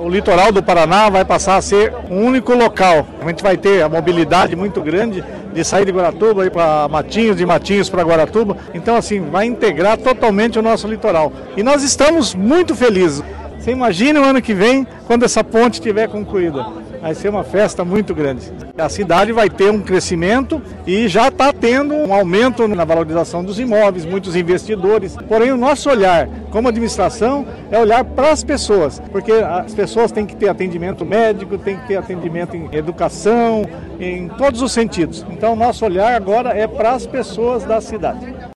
o litoral do Paraná vai passar a ser um único local. A gente vai ter a mobilidade muito grande de sair de Guaratuba e para Matinhos, de Matinhos para Guaratuba. Então, assim, vai integrar totalmente o nosso litoral. E nós estamos muito felizes. Você imagina o ano que vem, quando essa ponte estiver concluída. Vai ser uma festa muito grande. A cidade vai ter um crescimento e já está tendo um aumento na valorização dos imóveis, muitos investidores. Porém, o nosso olhar como administração é olhar para as pessoas, porque as pessoas têm que ter atendimento médico, têm que ter atendimento em educação, em todos os sentidos. Então, o nosso olhar agora é para as pessoas da cidade.